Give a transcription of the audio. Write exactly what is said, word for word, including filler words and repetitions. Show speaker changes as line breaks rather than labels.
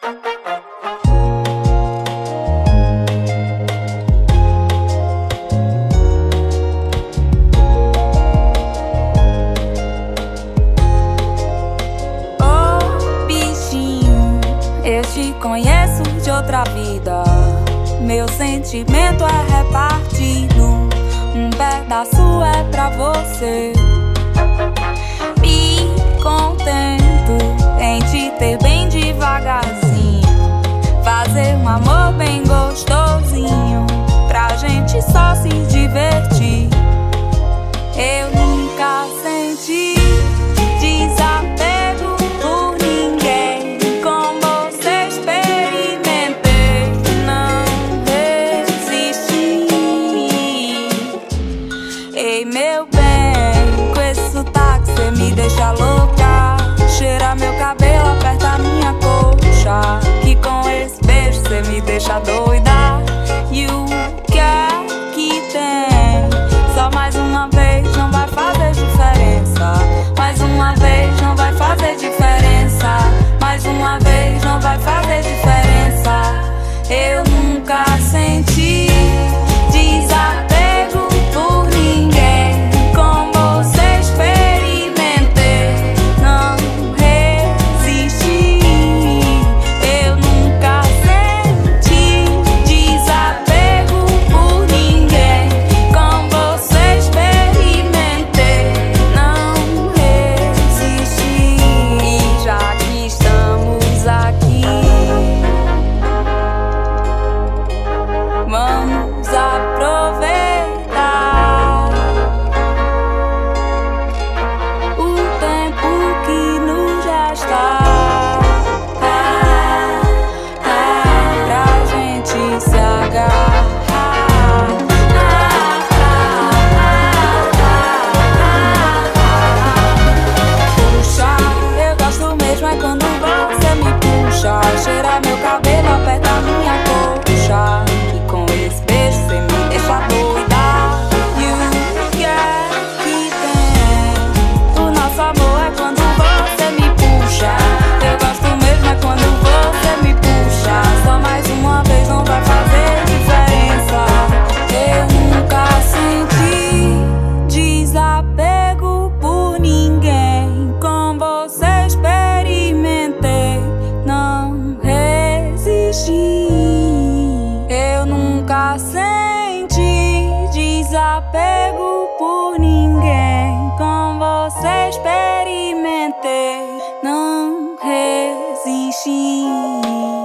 Eu te conheço de outra vida. Meu sentimento é repartido. Um pedaço é pra você. Me contento em te ter bem devagarzinho. Fazer um amor bem gostosinho, pra gente só se divertir. Eu nunca senti desapego por ninguém. Com você experimentei, não resisti. Ei, meu bem, com esse sotaque cê me deixa louca. Cheira meu cabelo, aperta minha coxa. Que com esse beijo cê me deixa doida. E o que é que tem? Só mais uma vez não vai fazer diferença. Mais uma vez não vai fazer diferença. Mais uma vez não vai fazer diferença. Eu nunca senti desapego por ninguém. Com você experimentei, não resisti. Eu nunca senti desapego por ninguém. Com você experimentei, não resisti. E já que estamos aqui, vamos aproveitar o tempo que nos resta, ah, ah, pra gente se agarrar. Ah, ah, ah, ah. Puxa, eu gosto mesmo é quando você me puxa. Cheira meu cabelo, aperta minha coxa. E com esse beijo cê me deixa doida. E o que é que tem? O nosso amor é quando você me puxa. Eu gosto mesmo é quando você me puxa. Só mais uma vez não vai fazer diferença. Eu nunca senti desapego por ninguém. Com você experimentei, não resisti. Eu nunca senti desapego por ninguém. Com você experimentei, não resisti.